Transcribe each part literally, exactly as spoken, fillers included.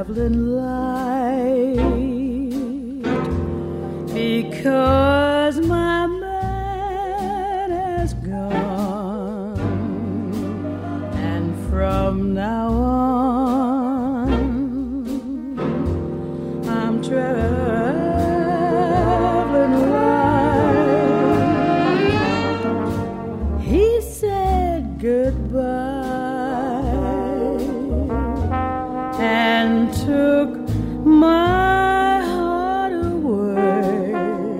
traveling light, because my man has gone, and from now on I'm traveling light. He said goodbye and took my heart away.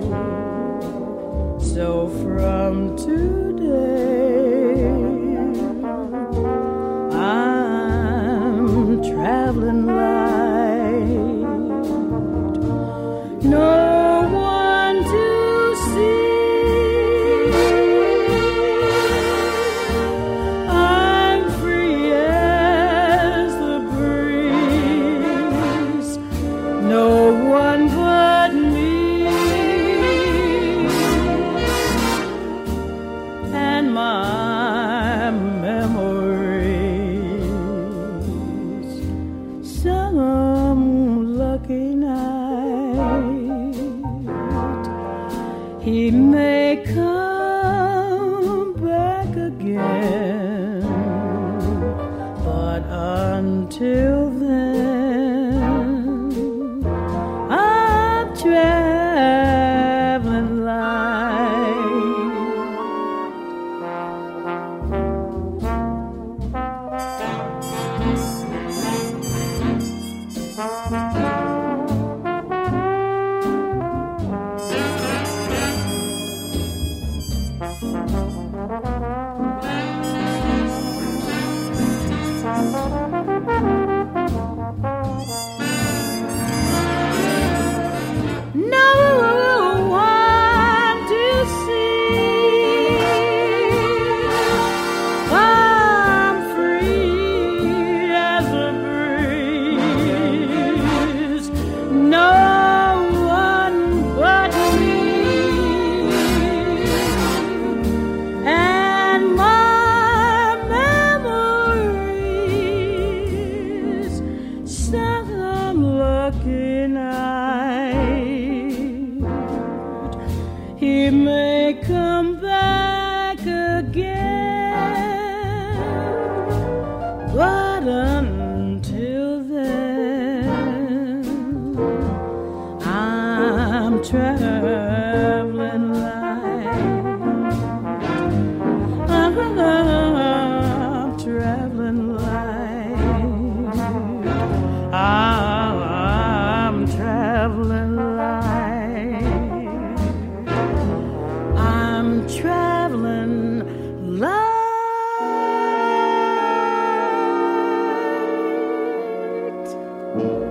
So from today I'm traveling light. No one to see. I'm free as the breeze. No one but me and my memories. Some lucky night he may come back again, but until then I'm traveling light. No one to see. I'm free as a breeze. No one but me and my memories. Some lucky night he may come back again, but until then I'm traveling light. I'm traveling light. I'm traveling light. I'm traveling light.